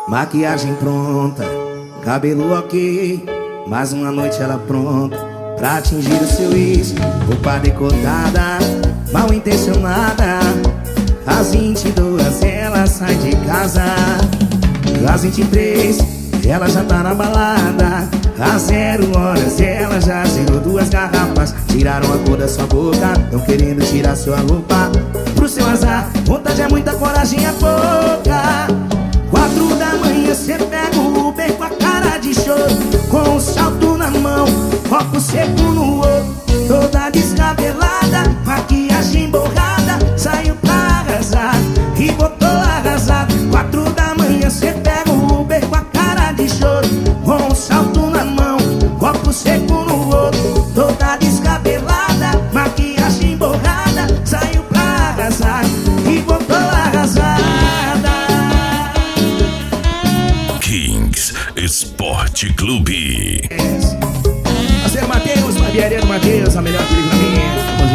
Maquiagem pronta, cabelo ok, mais uma noite ela pronta pra atingir o seu ex. Roupa decotada, mal intencionada. Às 22 ela sai de casa. Às 23 ela já tá na balada. Às 0 horas ela já zerou 2 garrafas. Tiraram a cor da sua boca, tão querendo tirar sua roupa. Pro seu azar, vontade é muita, coragem é pouca. 4 da manhã cê pega o Uber com a cara de choro, com um salto na mão, copo seco no olho. Toda descabelada, maquiagem borrada, saiu pra arrasar e botou arrasado. 4 da manhã cê pega o Uber com a cara de choro, com um salto na mão, copo seco no olho. Toda descabelada, maquiagem borrada, saiu pra arrasar e botou arrasada. Kings Esporte Clube. Parceiro Matheus, barbearia do Matheus, a melhor que liga pra mim. Tamo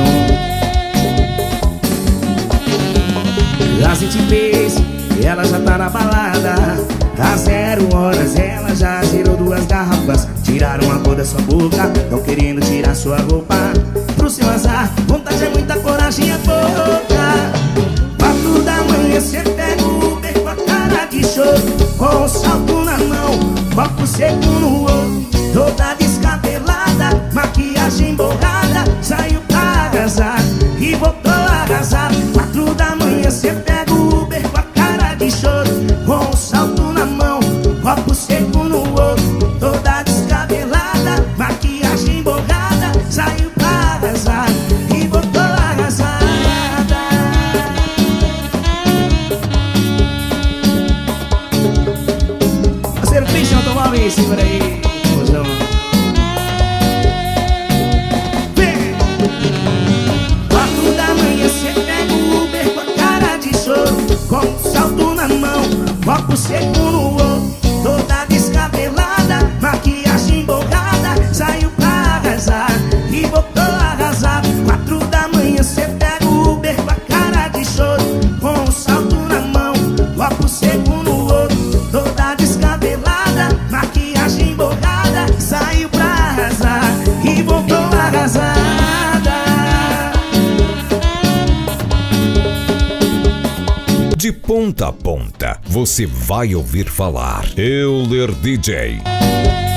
junto. Às 23, ela já tá na balada. Às 0 horas ela já zerou 2 garrafas. Tiraram a cor da sua boca, tão querendo tirar sua roupa. Pro seu azar, vontade é muita, coragem é pouca. 4 da manhã cê pega o Uber com a cara de choro, com um salto na mão, copo seco no olho. Toda descabelada, maquiagem borrada, saiu pra arrasar e voltou a arrasar. 4 da manhã cê pega o Uber com a cara de choro, com um salto na mão, copo seco no olho. Toda descabelada, maquiagem borrada, saiu pra arrasar e voltou a arrasar. Parceiro Christian Automóveis, segura aí. 4 da manhã cê pega o Uber com a cara de choro, com um salto na mão, copo seco no olho. Toda descabelada, maquiagem borrada, saiu pra arrasar e voltou a arrasar. 4 da manhã cê pega o Uber com a cara de choro, com um salto na mão, copo seco no olho. Toda descabelada, maquiagem borrada, saiu pra arrasar e voltou a arrasar. De ponta a ponta, você vai ouvir falar Euler DJ.